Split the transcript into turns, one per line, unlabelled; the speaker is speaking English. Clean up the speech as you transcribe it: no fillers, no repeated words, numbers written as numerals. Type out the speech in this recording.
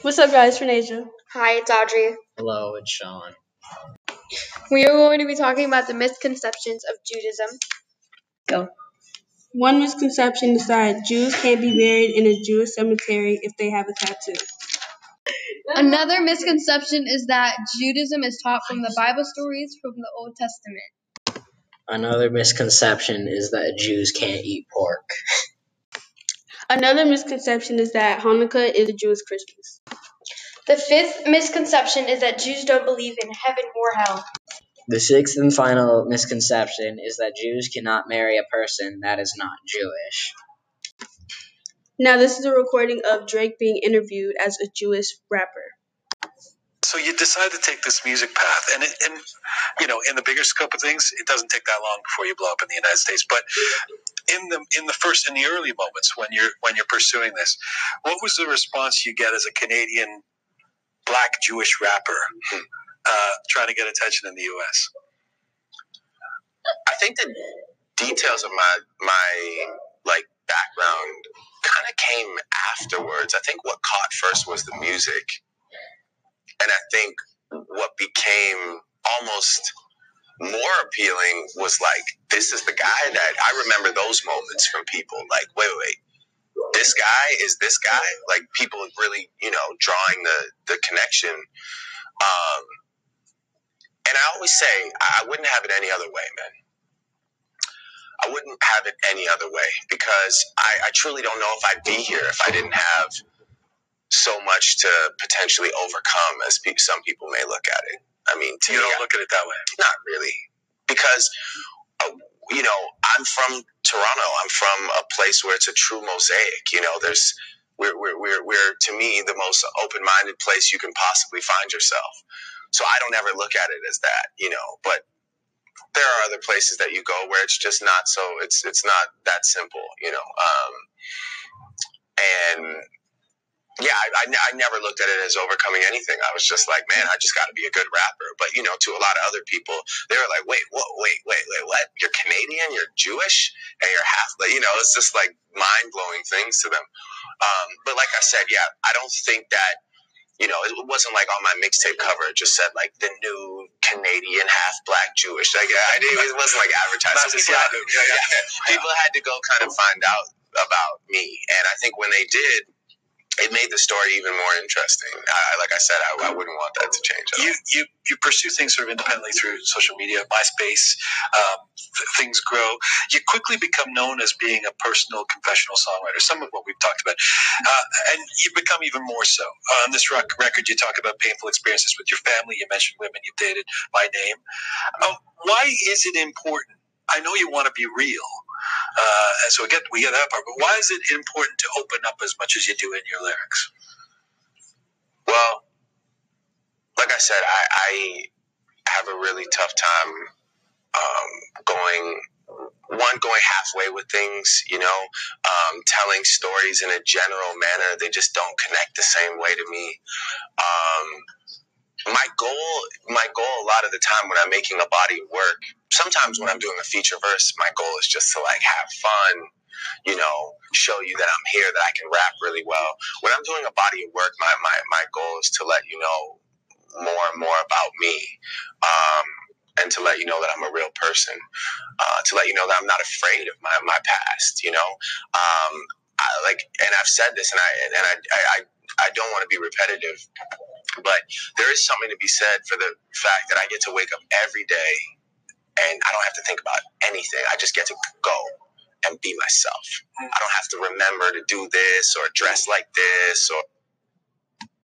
What's up, guys? Renasia.
Hi, it's Audrey.
Hello, it's Sean.
We are going to be talking about the misconceptions of Judaism.
Go. One misconception is that Jews can't be buried in a Jewish cemetery if they have a tattoo.
Another misconception is that Judaism is taught from the Bible stories from the Old Testament.
Another misconception is that Jews can't eat pork.
Another misconception is that Hanukkah is a Jewish Christmas.
The fifth misconception is that Jews don't believe in heaven or hell.
The sixth and final misconception is that Jews cannot marry a person that is not Jewish.
Now, this is a recording of Drake being interviewed as a Jewish rapper.
So you decide to take this music path, and in the bigger scope of things, it doesn't take that long before you blow up in the United States. But in the early moments when you're pursuing this, what was the response you get as a Canadian Black Jewish rapper trying to get attention in the U.S.?
I think the details of my background kind of came afterwards. I think what caught first was the music, and I think what became almost more appealing was this is the guy that I remember those moments from people. Wait, this guy is this guy. People really, drawing the connection. And I always say I wouldn't have it any other way, man. I wouldn't have it any other way because I truly don't know if I'd be here if I didn't have so much to potentially overcome as some people may look at it. I mean,
you don't look at it that way.
Not really, because I'm from Toronto. I'm from a place where it's a true mosaic. We're to me the most open-minded place you can possibly find yourself. So I don't ever look at it as that, but there are other places that you go where it's just not so, it's not that simple, and yeah, I never looked at it as overcoming anything. I was just like, man, I just got to be a good rapper. But, to a lot of other people, they were like, wait, what? You're Canadian, you're Jewish, and you're half, it's just mind-blowing things to them. But like I said, yeah, I don't think that, it wasn't on my mixtape cover. It just said the new Canadian half Black Jewish. It wasn't advertising. People had to go kind of find out about me. And I think when they did, it made the story even more interesting. Like I said, I wouldn't want that to change at all.
You pursue things sort of independently through social media, MySpace, things grow. You quickly become known as being a personal confessional songwriter, some of what we've talked about. And you become even more so. On this record, you talk about painful experiences with your family. You mentioned women you dated by name. Why is it important? I know you want to be real. So we get that part, but why is it important to open up as much as you do in your lyrics?
Well, like I said, I have a really tough time going halfway with things, telling stories in a general manner. They just don't connect the same way to me. My goal a lot of the time when I'm making a body of work, sometimes when I'm doing a feature verse, my goal is just to have fun, show you that I'm here, that I can rap really well. When I'm doing a body of work, my goal is to let you know more and more about me, and to let you know that I'm a real person, to let you know that I'm not afraid of my past, and I've said this, and I don't want to be repetitive, but there is something to be said for the fact that I get to wake up every day and I don't have to think about anything. I just get to go and be myself. I don't have to remember to do this or dress like this or